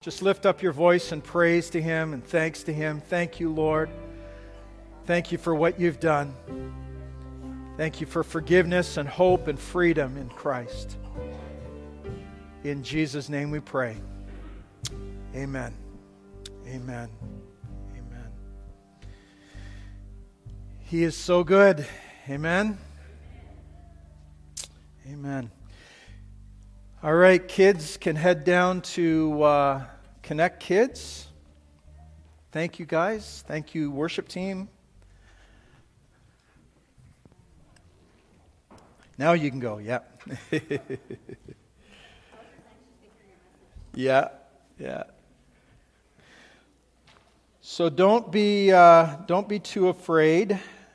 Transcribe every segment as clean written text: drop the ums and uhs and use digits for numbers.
Just lift up your voice and praise to Him and thanks to Him. Thank you, Lord. Thank you for what you've done. Thank you for forgiveness and hope and freedom in Christ. In Jesus' name we pray. Amen. Amen. Amen. He is so good. Amen. Amen. All right, kids can head down to Connect Kids. Thank you, guys. Thank you, worship team. Now you can go, yeah. Yeah. So don't be too afraid.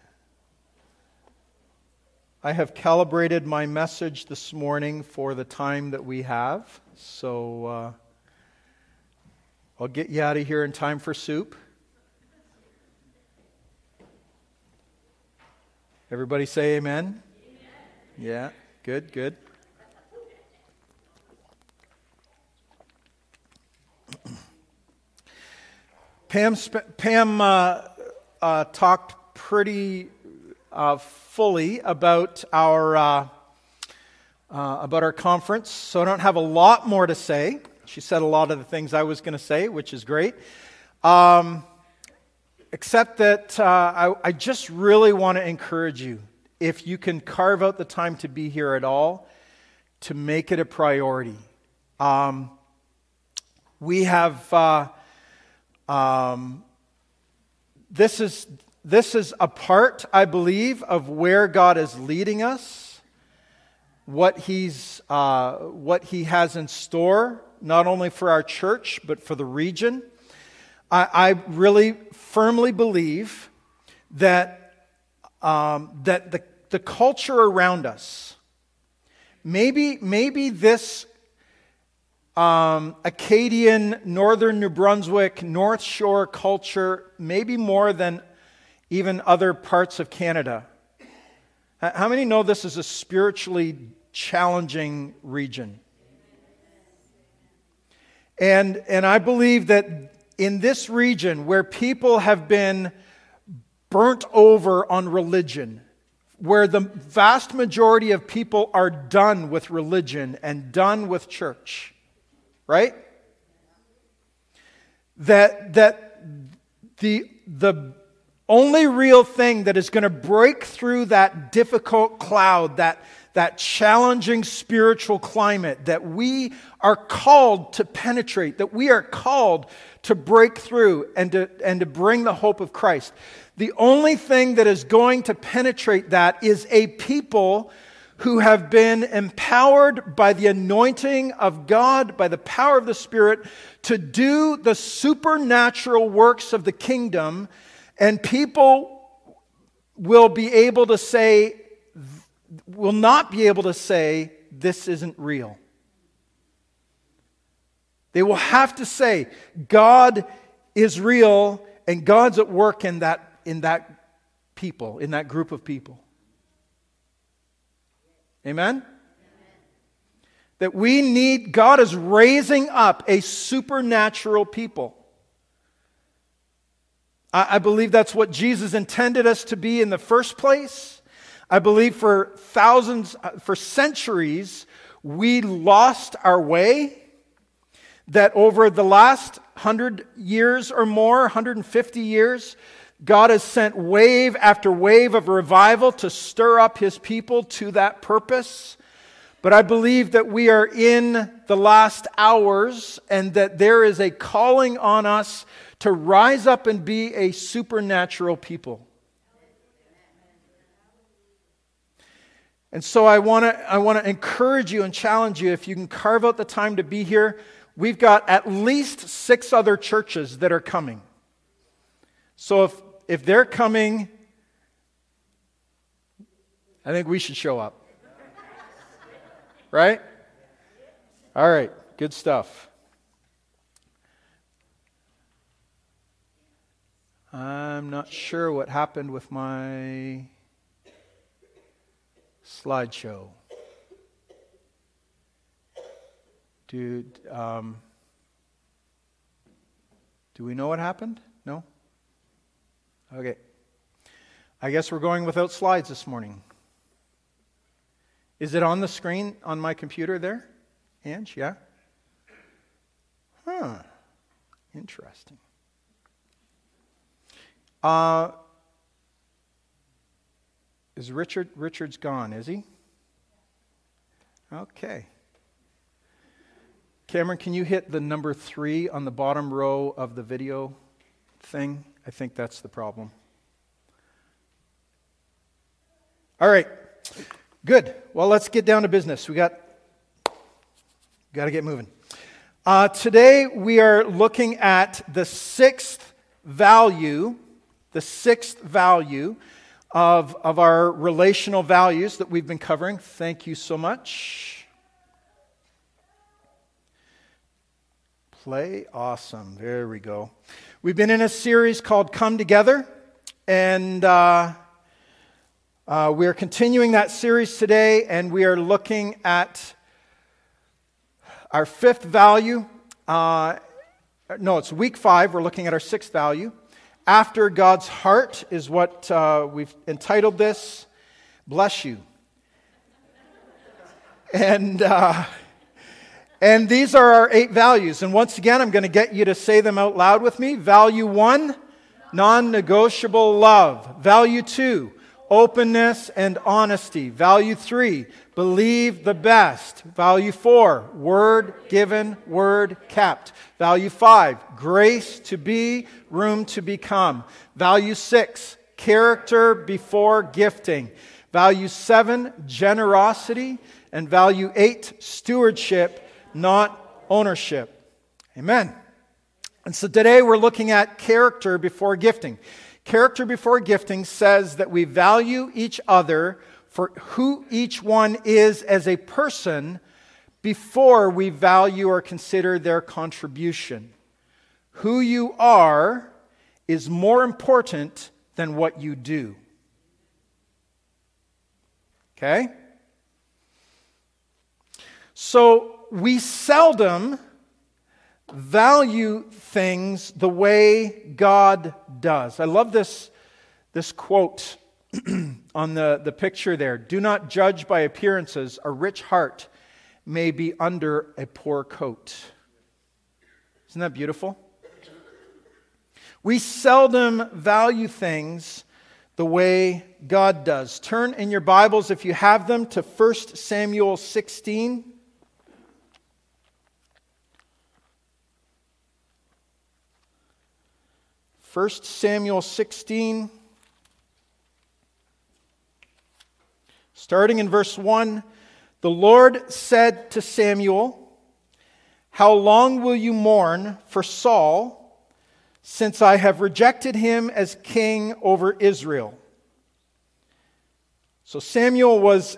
I have calibrated my message this morning for the time that we have. So I'll get you out of here in time for soup. Everybody say amen? Yeah, good. Pam talked pretty fully about our conference, so I don't have a lot more to say. She said a lot of the things I was going to say, which is great. Except that I just really want to encourage you, if you can carve out the time to be here at all, to make it a priority. We have this is a part, I believe, of where God is leading us, what He has in store, not only for our church, but for the region. I really firmly believe that the culture around us, maybe this Acadian, northern New Brunswick, North Shore culture, maybe more than even other parts of Canada. How many know this is a spiritually challenging region? And I believe that in this region where people have been burnt over on religion, where the vast majority of people are done with religion and done with church, right? That the only real thing that is going to break through that difficult cloud, that challenging spiritual climate that we are called to penetrate, that we are called to break through and to bring the hope of Christ. The only thing that is going to penetrate that is a people who have been empowered by the anointing of God, by the power of the Spirit, to do the supernatural works of the kingdom. And people will not be able to say, this isn't real. They will have to say, God is real and God's at work in that people, in that group of people. Amen? That God is raising up a supernatural people. I believe that's what Jesus intended us to be in the first place. I believe for centuries, we lost our way. That over the last 100 years or more, 150 years, God has sent wave after wave of revival to stir up His people to that purpose. But I believe that we are in the last hours and that there is a calling on us to rise up and be a supernatural people. And so I want to encourage you and challenge you, if you can carve out the time to be here. We've got at least 6 other churches that are coming. So if they're coming, I think we should show up. Right? All right, good stuff. I'm not sure what happened with my slideshow. Dude, Do we know what happened? No? Okay. I guess we're going without slides this morning. Is it on the screen on my computer there? Ange, yeah? Huh. Interesting. Is Richard's gone, is he? Okay. Cameron, can you hit the number 3 on the bottom row of the video thing? I think that's the problem. All right. Good. Well, let's get down to business. We got to get moving. Today we are looking at the sixth value of our relational values that we've been covering. Thank you so much. Play. Awesome. There we go. We've been in a series called Come Together, and we are continuing that series today, and we are looking at our fifth value. It's week 5. We're looking at our sixth value. After God's heart is what we've entitled this. Bless you. And these are our 8 values. And once again, I'm going to get you to say them out loud with me. Value 1, non-negotiable love. Value 2, openness and honesty. Value 3, believe the best. Value 4, word given, word kept. Value 5, grace to be, room to become. Value 6, character before gifting. Value 7, generosity. And value 8, stewardship, not ownership. Amen. And so today we're looking at character before gifting. Character before gifting says that we value each other for who each one is as a person before we value or consider their contribution. Who you are is more important than what you do. Okay? So we seldom value things the way God does. I love this quote on the picture there. Do not judge by appearances. A rich heart may be under a poor coat. Isn't that beautiful? We seldom value things the way God does. Turn in your Bibles, if you have them, to 1 Samuel 16. 1 Samuel 16, starting in verse 1, the Lord said to Samuel, "How long will you mourn for Saul, since I have rejected him as king over Israel?" So Samuel was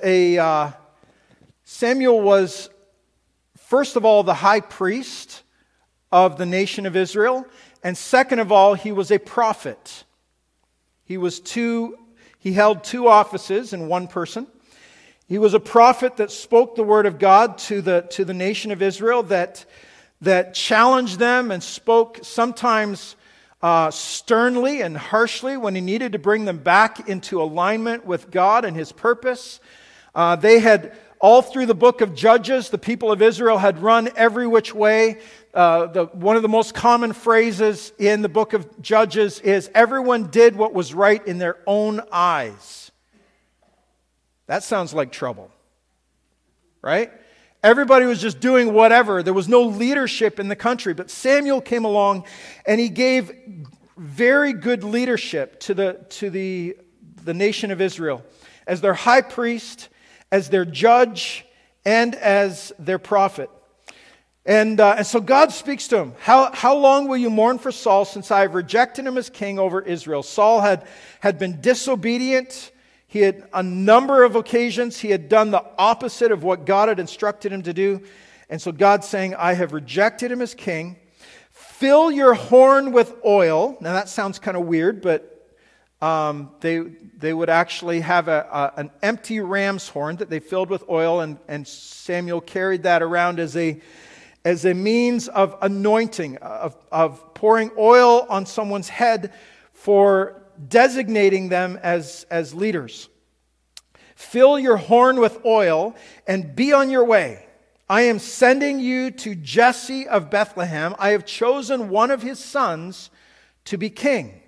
first of all the high priest of the nation of Israel. And second of all, he was a prophet. He held 2 offices in one person. He was a prophet that spoke the word of God to the nation of Israel, that challenged them and spoke sometimes sternly and harshly when he needed to bring them back into alignment with God and His purpose. They had, all through the book of Judges, the people of Israel had run every which way. One of the most common phrases in the book of Judges is, everyone did what was right in their own eyes. That sounds like trouble, right? Everybody was just doing whatever. There was no leadership in the country. But Samuel came along and he gave very good leadership to the nation of Israel as their high priest, as their judge, and as their prophet. And so God speaks to him. How long will you mourn for Saul, since I have rejected him as king over Israel? Saul had been disobedient. He had, a number of occasions, he had done the opposite of what God had instructed him to do. And so God's saying, I have rejected him as king. Fill your horn with oil. Now that sounds kind of weird, but they would actually have an empty ram's horn that they filled with oil, and Samuel carried that around as as a means of anointing, of pouring oil on someone's head for designating them as leaders. Fill your horn with oil and be on your way. I am sending you to Jesse of Bethlehem. I have chosen one of his sons to be king.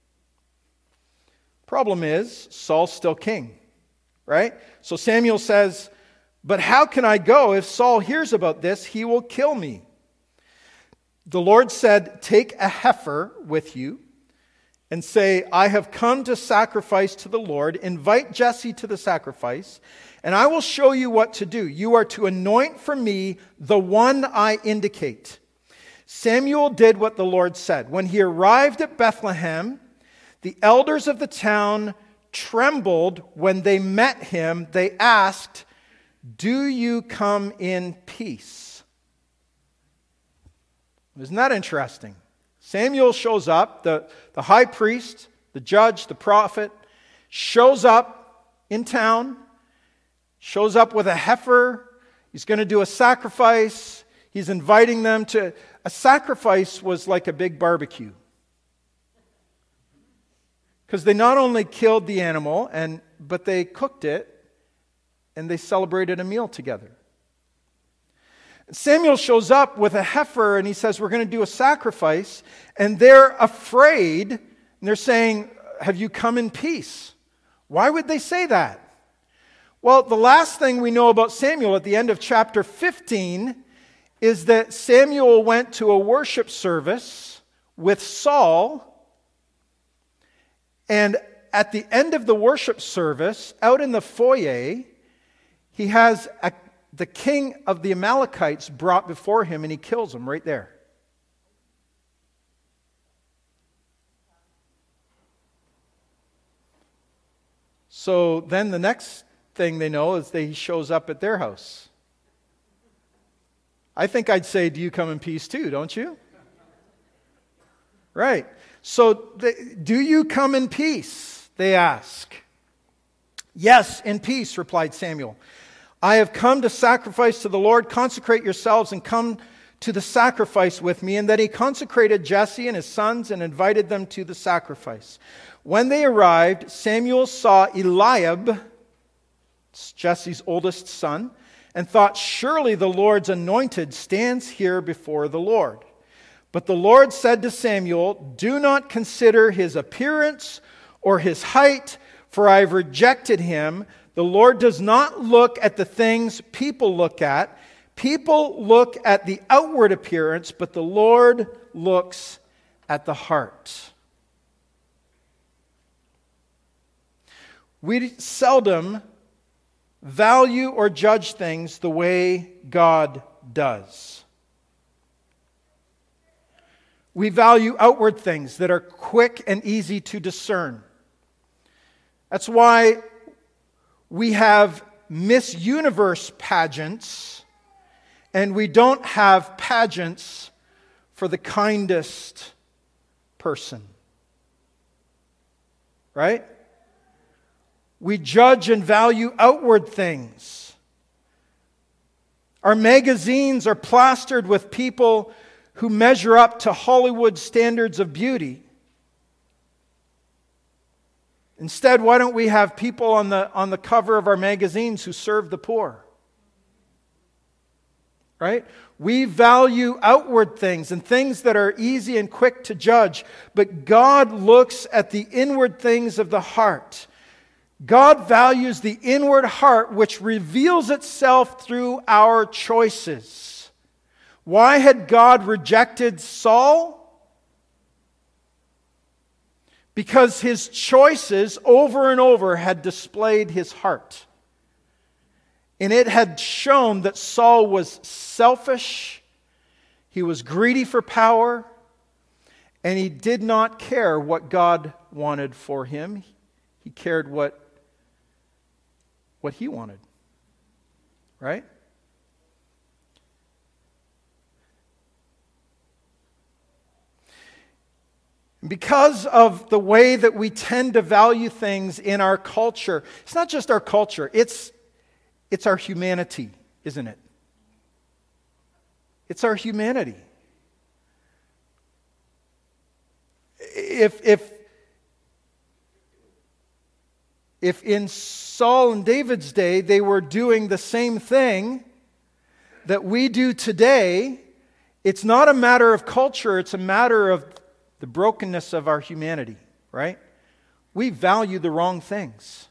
Problem is, Saul's still king, right? So Samuel says, but how can I go? If Saul hears about this, he will kill me. The Lord said, take a heifer with you and say, I have come to sacrifice to the Lord. Invite Jesse to the sacrifice, and I will show you what to do. You are to anoint for me the one I indicate. Samuel did what the Lord said. When he arrived at Bethlehem, the elders of the town trembled when they met him. They asked, do you come in peace? Isn't that interesting? Samuel shows up, the high priest, the judge, the prophet, shows up in town, shows up with a heifer. He's going to do a sacrifice. He's inviting them to... A sacrifice was like a big barbecue. Because they not only killed the animal, but they cooked it, and they celebrated a meal together. Samuel shows up with a heifer, and he says, we're going to do a sacrifice. And they're afraid, and they're saying, have you come in peace? Why would they say that? Well, the last thing we know about Samuel at the end of chapter 15 is that Samuel went to a worship service with Saul, and at the end of the worship service, out in the foyer, he has the king of the Amalekites brought before him, and he kills him right there. So then the next thing they know is that he shows up at their house. I think I'd say, do you come in peace too, don't you? Right. So, do you come in peace? They ask. Yes, in peace, replied Samuel. I have come to sacrifice to the Lord. Consecrate yourselves and come to the sacrifice with me. And then he consecrated Jesse and his sons and invited them to the sacrifice. When they arrived, Samuel saw Eliab, Jesse's oldest son, and thought, surely the Lord's anointed stands here before the Lord. But the Lord said to Samuel, do not consider his appearance or his height, for I have rejected him. The Lord does not look at the things people look at. People look at the outward appearance, but the Lord looks at the heart. We seldom value or judge things the way God does. We value outward things that are quick and easy to discern. That's why we have Miss Universe pageants, and we don't have pageants for the kindest person. Right? We judge and value outward things. Our magazines are plastered with people who measure up to Hollywood standards of beauty. Instead, why don't we have people on the cover of our magazines who serve the poor? Right? We value outward things and things that are easy and quick to judge, but God looks at the inward things of the heart. God values the inward heart, which reveals itself through our choices. Why had God rejected Saul? Because his choices over and over had displayed his heart. And it had shown that Saul was selfish, he was greedy for power, and he did not care what God wanted for him. He cared what he wanted. Right? Because of the way that we tend to value things in our culture, it's not just our culture, it's our humanity, isn't it? It's our humanity. If in Saul and David's day they were doing the same thing that we do today, it's not a matter of culture, it's a matter of the brokenness of our humanity, right? We value the wrong things.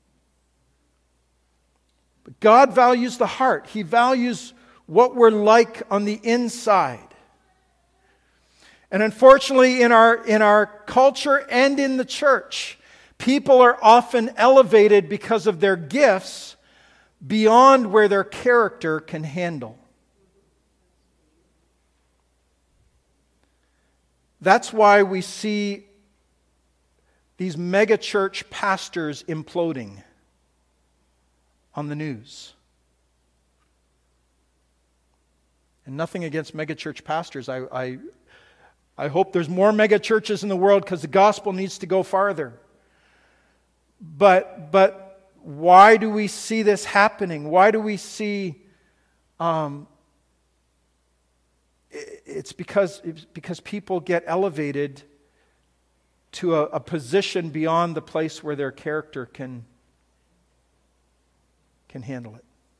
But God values the heart. He values what we're like on the inside. And unfortunately, in our culture and in the church, people are often elevated because of their gifts beyond where their character can handle. That's why we see these mega church pastors imploding on the news. And nothing against megachurch pastors. I hope there's more megachurches in the world because the gospel needs to go farther. But why do we see this happening? Why do we see... It's because people get elevated to a position beyond the place where their character can handle it.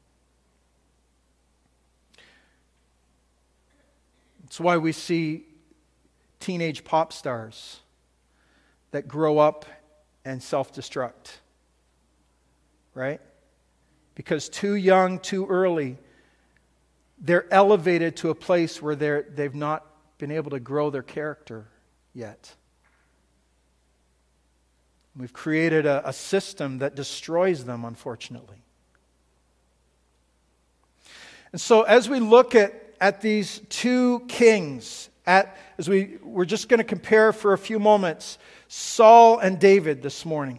It's why we see teenage pop stars that grow up and self-destruct. Right? Because too young, too early, they're elevated to a place where they've not been able to grow their character yet. We've created a system that destroys them, unfortunately. And so as we look at these two kings, we're just going to compare for a few moments Saul and David this morning.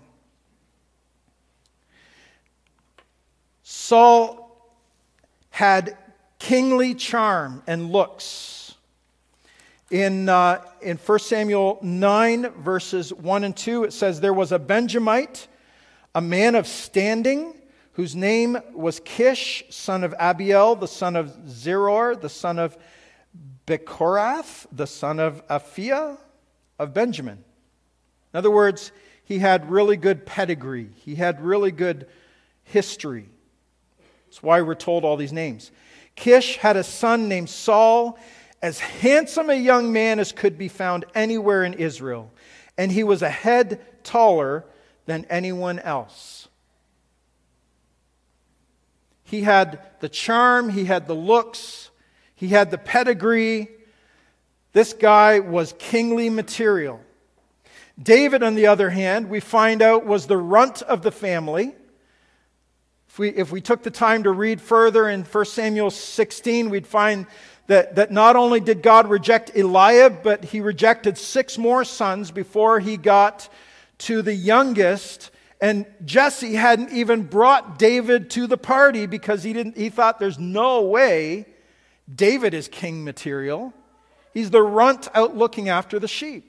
Saul had kingly charm and looks. In 1 Samuel 9, verses 1 and 2, it says, "There was a Benjamite, a man of standing, whose name was Kish, son of Abiel, the son of Zeror, the son of Bechorath, the son of Aphiah of Benjamin." In other words, he had really good pedigree. He had really good history. That's why we're told all these names. Kish had a son named Saul, as handsome a young man as could be found anywhere in Israel, and he was a head taller than anyone else. He had the charm, he had the looks, he had the pedigree. This guy was kingly material. David, on the other hand, we find out was the runt of the family. If we took the time to read further in 1 Samuel 16, we'd find that not only did God reject Eliab, but he rejected 6 more sons before he got to the youngest. And Jesse hadn't even brought David to the party because he thought there's no way David is king material. He's the runt out looking after the sheep.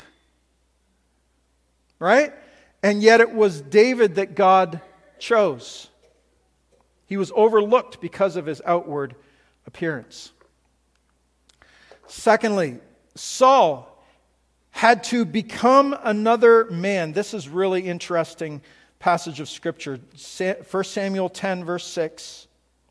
Right? And yet it was David that God chose. He was overlooked because of his outward appearance. Secondly, Saul had to become another man. This is really interesting passage of Scripture. 1 Samuel 10, verse 6.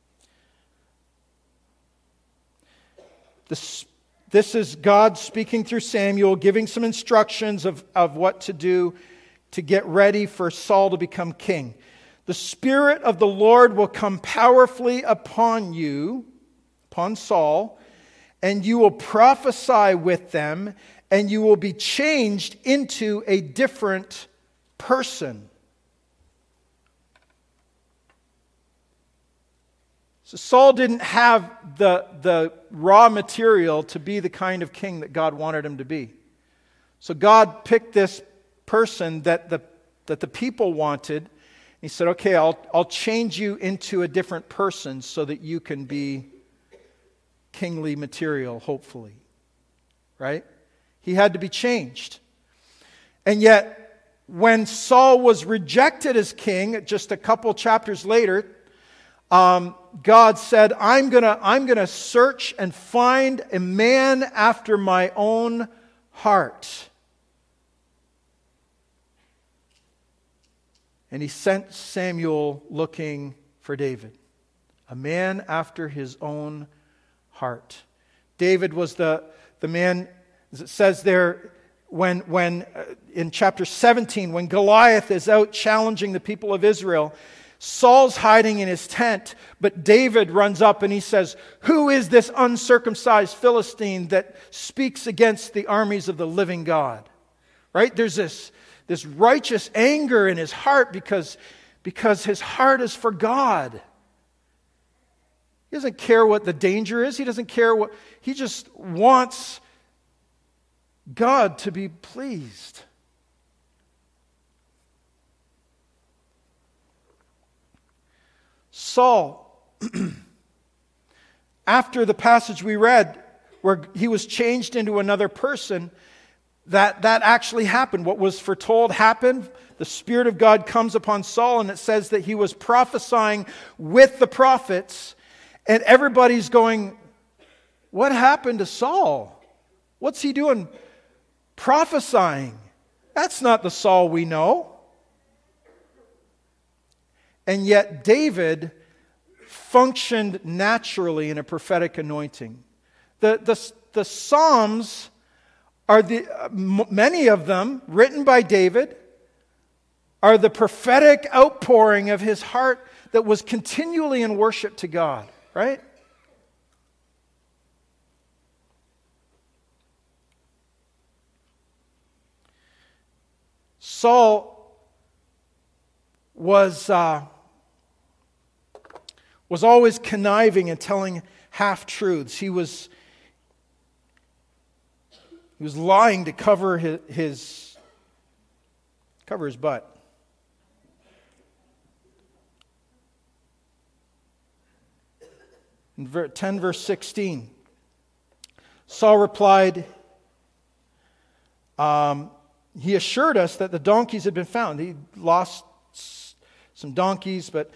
This is God speaking through Samuel, giving some instructions of what to do to get ready for Saul to become king. "The Spirit of the Lord will come powerfully upon you," upon Saul, "and you will prophesy with them, and you will be changed into a different person." So Saul didn't have the raw material to be the kind of king that God wanted him to be. So God picked this person that the people wanted. He said, "Okay, I'll change you into a different person so that you can be kingly material, hopefully." Right? He had to be changed. And yet, when Saul was rejected as king, just a couple chapters later, God said, I'm gonna search and find a man after my own heart. And he sent Samuel looking for David, a man after his own heart. David was the man, as it says there, when in chapter 17, when Goliath is out challenging the people of Israel, Saul's hiding in his tent, but David runs up and he says, "Who is this uncircumcised Philistine that speaks against the armies of the living God?" Right? There's this righteous anger in his heart because his heart is for God. He doesn't care what the danger is. He doesn't care what... He just wants God to be pleased. Saul, after the passage we read where he was changed into another person, that actually happened. What was foretold happened. The Spirit of God comes upon Saul, and it says that he was prophesying with the prophets, and everybody's going, "What happened to Saul? What's he doing prophesying? That's not the Saul we know." And yet David functioned naturally in a prophetic anointing. The Psalms are many of them, written by David, are the prophetic outpouring of his heart that was continually in worship to God, right? Saul was always conniving and telling half-truths. He was lying to cover his butt. In 10 verse 16, Saul replied, he assured us that the donkeys had been found. He lost some donkeys, but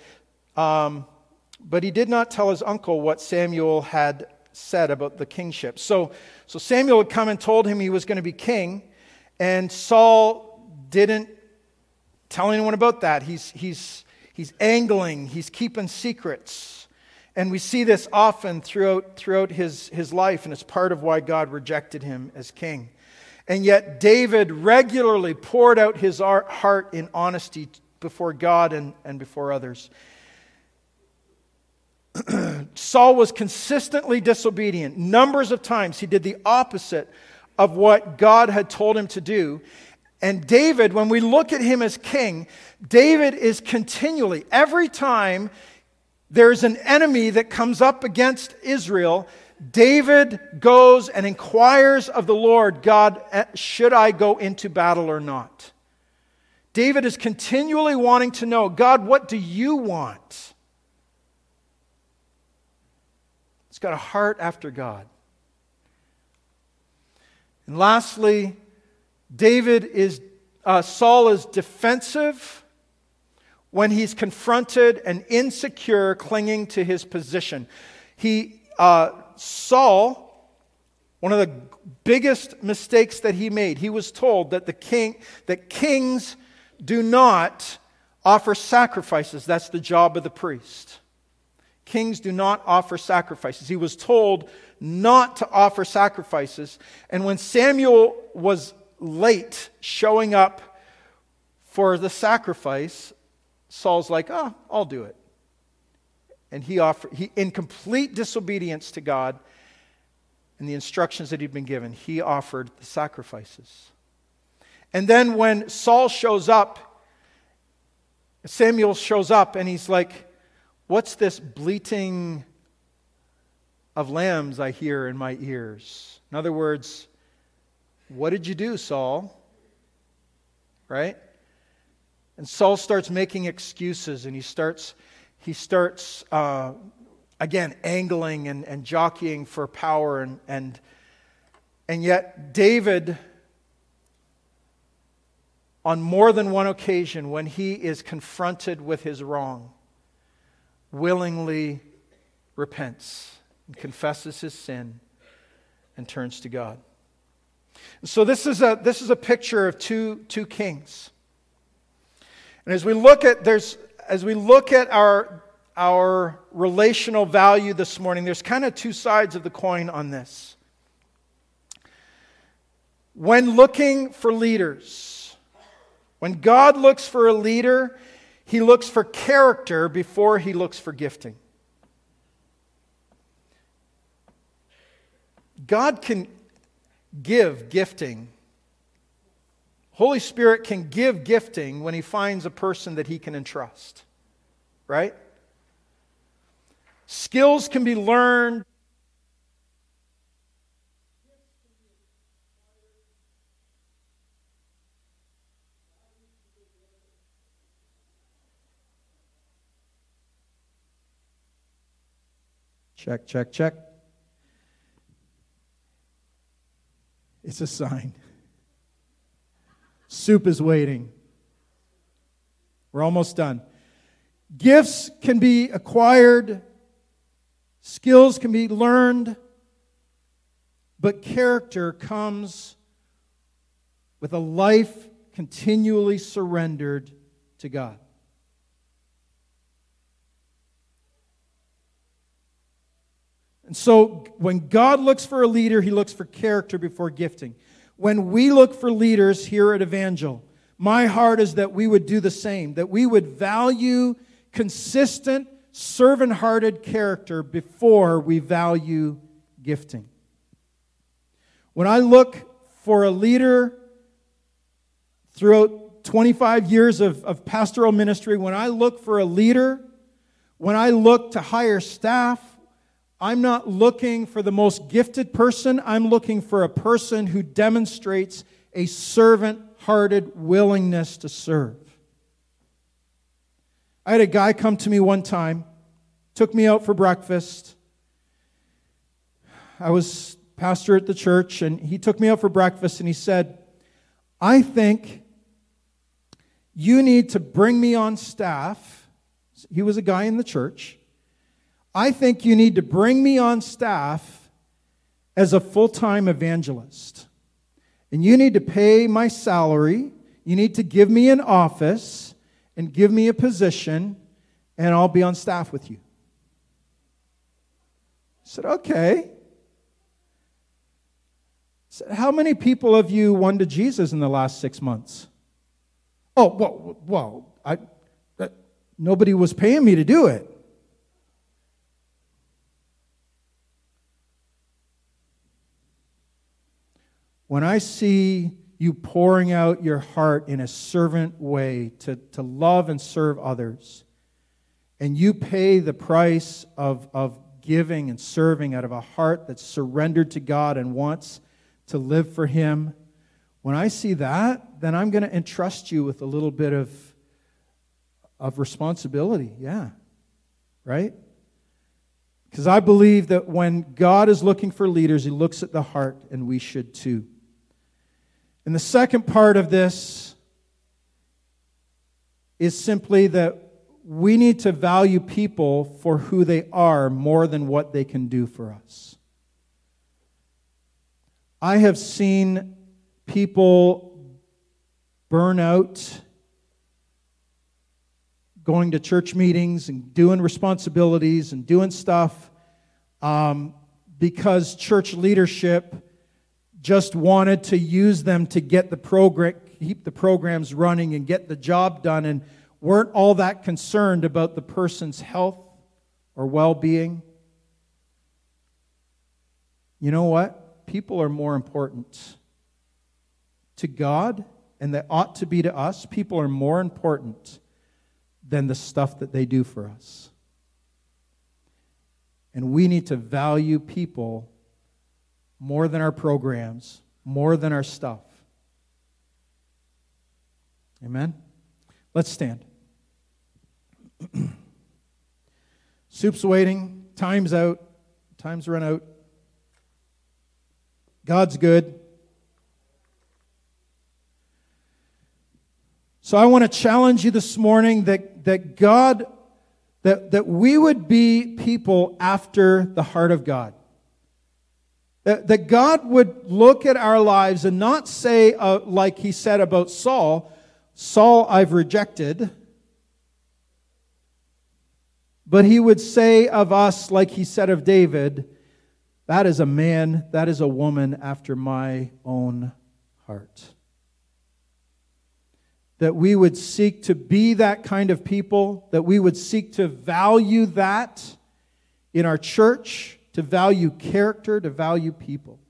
he did not tell his uncle what Samuel had said about the kingship. So Samuel had come and told him he was going to be king, and Saul didn't tell anyone about that. He's angling, he's keeping secrets. And we see this often throughout his life, and it's part of why God rejected him as king. And yet David regularly poured out his heart in honesty before God and before others. Saul was consistently disobedient. Numbers of times he did the opposite of what God had told him to do. And David, when we look at him as king, David is continually, every time there's an enemy that comes up against Israel, David goes and inquires of the Lord, "God, should I go into battle or not?" David is continually wanting to know, "God, what do you want?" He's got a heart after God. And lastly, Saul is defensive when he's confronted and insecure, clinging to his position. Saul, one of the biggest mistakes that he made, he was told that kings do not offer sacrifices. That's the job of the priest. Kings do not offer sacrifices. He was told not to offer sacrifices. And when Samuel was late showing up for the sacrifice, Saul's like, "Oh, I'll do it." And he in complete disobedience to God and the instructions that he'd been given, he offered the sacrifices. And then when Samuel shows up, and he's like, "What's this bleating of lambs I hear in my ears?" In other words, "What did you do, Saul?" Right? And Saul starts making excuses, and he starts again angling and jockeying for power, and yet David, on more than one occasion, when he is confronted with his wrong, willingly repents and confesses his sin and turns to God. So this is a picture of two kings. And as we look at our relational value this morning, there's kind of two sides of the coin on this. When looking for leaders, when God looks for a leader, He looks for character before He looks for gifting. God can give gifting. Holy Spirit can give gifting when He finds a person that He can entrust. Right? Skills can be learned. Check, check, check. It's a sign. Soup is waiting. We're almost done. Gifts can be acquired. Skills can be learned. But character comes with a life continually surrendered to God. And so when God looks for a leader, He looks for character before gifting. When we look for leaders here at Evangel, my heart is that we would do the same, that we would value consistent, servant-hearted character before we value gifting. When I look for a leader throughout 25 years of pastoral ministry, when I look for a leader, when I look to hire staff, I'm not looking for the most gifted person. I'm looking for a person who demonstrates a servant-hearted willingness to serve. I had a guy come to me one time, took me out for breakfast. I was pastor at the church, and he took me out for breakfast, and he said, I think you need to bring me on staff. He was a guy in the church. I think you need to bring me on staff as a full-time evangelist. And you need to pay my salary. You need to give me an office and give me a position, and I'll be on staff with you. I said, okay. I said, how many people have you won to Jesus in the last 6 months? Oh, well, nobody was paying me to do it. When I see you pouring out your heart in a servant way to love and serve others, and you pay the price of giving and serving out of a heart that's surrendered to God and wants to live for Him, when I see that, then I'm going to entrust you with a little bit of responsibility. Yeah. Right? Because I believe that when God is looking for leaders, He looks at the heart, and we should too. And the second part of this is simply that we need to value people for who they are more than what they can do for us. I have seen people burn out going to church meetings and doing responsibilities and doing stuff because church leadership just wanted to use them to get the program, keep the programs running and get the job done, and weren't all that concerned about the person's health or well-being. You know what? People are more important to God, and they ought to be to us. People are more important than the stuff that they do for us. And we need to value people more than our programs, more than our stuff. Amen? Let's stand. Soup's waiting. Time's out. Time's run out. God's good. So I want to challenge you this morning that God that we would be people after the heart of God. That God would look at our lives and not say, like he said about Saul, Saul I've rejected. But he would say of us, like he said of David, that is a man, that is a woman after my own heart. That we would seek to be that kind of people, that we would seek to value that in our church, to value character, to value people.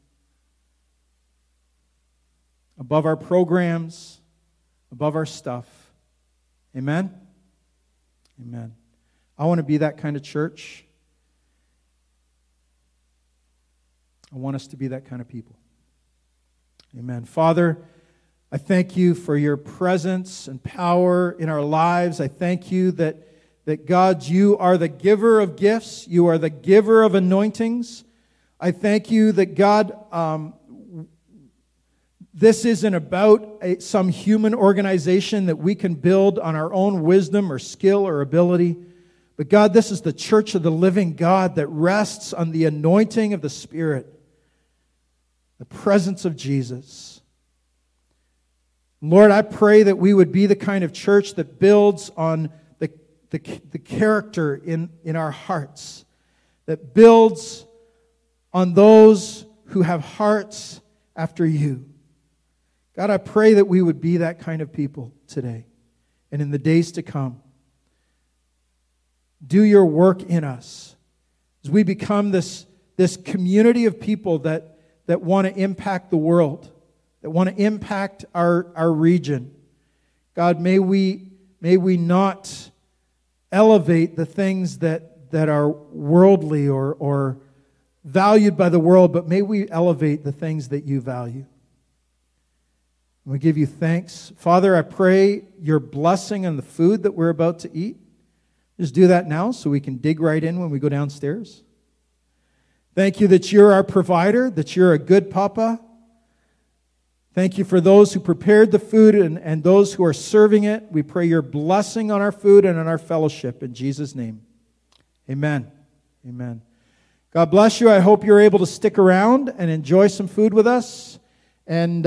Above our programs, above our stuff. Amen? Amen. I want to be that kind of church. I want us to be that kind of people. Amen. Father, I thank you for your presence and power in our lives. I thank you that God, you are the giver of gifts. You are the giver of anointings. I thank you that God, this isn't about some human organization that we can build on our own wisdom or skill or ability. But God, this is the church of the living God that rests on the anointing of the Spirit, the presence of Jesus. Lord, I pray that we would be the kind of church that builds on the character in our hearts, that builds on those who have hearts after you. God, I pray that we would be that kind of people today and in the days to come. Do your work in us as we become this community of people that want to impact the world, that want to impact our region. God, may we not elevate the things that are worldly or valued by the world, but may we elevate the things that you value. We give you thanks. Father, I pray your blessing on the food that we're about to eat. Just do that now so we can dig right in when we go downstairs. Thank you that you're our provider, that you're a good papa. Thank you for those who prepared the food and those who are serving it. We pray your blessing on our food and on our fellowship. In Jesus' name, amen. Amen. God bless you. I hope you're able to stick around and enjoy some food with us. And